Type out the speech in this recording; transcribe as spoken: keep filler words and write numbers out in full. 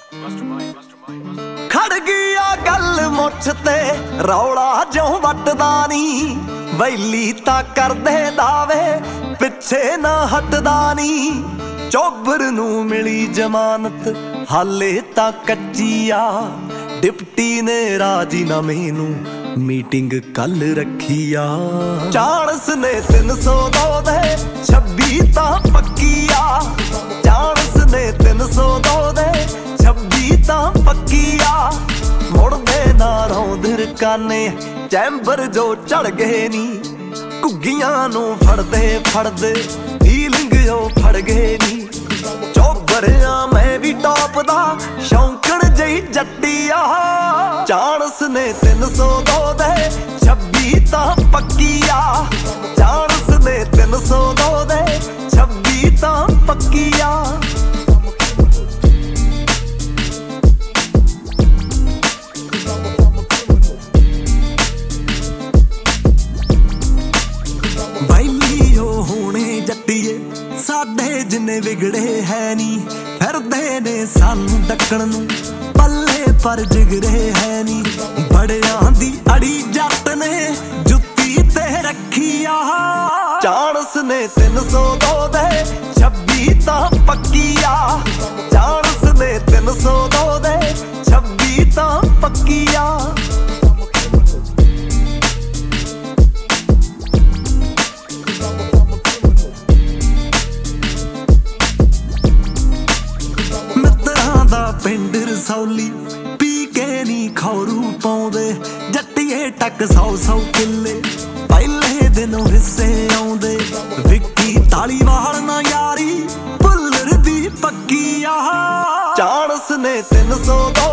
ਖੜ ਗਿਆ ਗੱਲ ਮੁੱਛ ਤੇ ਰੌਲਾ ਜਿਉਂ ਵੱਟਦਾ ਨੀ, ਵੈਲੀ ਤਾਂ ਕਰਦੇ ਦਾਵੇ ਪਿੱਛੇ ਨਾ ਹਟਦਾ ਨੀ। ਚੋਬਰ ਨੂੰ ਮਿਲੀ ਜ਼ਮਾਨਤ ਹਾਲੇ ਤਾਂ ਕੱਚੀ ਆ, ਡਿਪਟੀ ਨੇ ਰਾਜੀਨਾਮੇ ਨੂੰ ਮੀਟਿੰਗ ਕੱਲ ਰੱਖੀ ਆ। ਚਾਣਸ ਨੇ ਤਿੰਨ ਸੌ ਦੋ ਦੇ ਛੱਬੀ ਤਾਂ ਪੱਕੀ ਆ, ਚਾਣਸ ਨੇ ਤਿੰਨ ਸੌ ਦੋ ਦੇ ਛੱਬੀ ਤਾਂ ਪੱਕੀ ਆ। ਮੁੜਦੇ ਨਾ ਰੌਂਦ ਰਕਾਨੇ ਚੈਂਬਰ ਜੋ ਚੜ ਗਏ ਨੀ, ਘੁੱਗੀਆਂ ਨੂੰ ਫੜਦੇ ਫੜਦੇ ਫੀਲਿੰਗ ਜੋ ਫੜ ਗਏ ਨੀ। ਚੋਬਰਿਆ ਮੈਂ ਵੀ ਟੌਪ ਦਾ ਸ਼ੌਂਕਣ ਜਈ ਜੱਟੀ ਆ, ਚਾਣਸ ਨੇ ਤਿੰਨ ਸੌ ਦੋ ਦੇ ਛੱਬੀ ਤਾਂ ਪੱਕੀ ਆ, ਚਾਣਸ ਨੇ ਤਿੰਨ ਸੌ ਦੋ ਦੇ ਛੱਬੀ ਤਾਂ ਪੱਕੀ ਆ। ਬੈਲੀ ਉਹ ਹੋਣੇ ਜੱਟੀਏ ਸਾਡੇ ਜਿੰਨੇ ਵਿਗੜੇ ਹੈ ਨੀ, ਫਿਰਦੇ ਨੇ ਸਾਨੂੰ ਡੱਕਣ ਨੂੰ ਪੱਲੇ ਪਰ ਜਿਗਰੇ ਹੈ ਨੀ। ਬੜਿਆਂ ਦੀ ਅੜੀ ਜੱਟ ਨੇ ਜੁੱਤੀ ਤੇ ਰੱਖੀ ਆ, ਚਾਣਸ ਨੇ ਤਿੰਨ ਸੌ ਦੋ ਦੇ ਛੱਬੀ ਤਾਂ ਪੱਕੀ ਆ, ਚਾਣਸ ਨੇ ਤਿੰਨ ਸੌ ਦੋ ਦੇ ਛੱਬੀ ਤਾਂ ਪੱਕੀ ਆ। ਪਿੰਡ ਰਸੌਲੀ ਪੀ ਕੇ ਨੀ ਖੌਰੂ ਪਾਉਂਦੇ, ਜੱਟੀਏ ਟੱਕ ਸੌ ਸੌ ਕਿੱਲੇ ਪਹਿਲੇ ਦਿਨੋਂ ਹਿੱਸੇ ਆਉਂਦੇ। ਵਿੱਕੀ ਧਾਲੀਵਾਲ ਨਾ ਯਾਰੀ ਭੁੱਲਰ ਦੀ ਪੱਕੀ ਆ, ਚਾਣਸ ਨੇ ਤਿੰਨ ਸੌ ਦੋ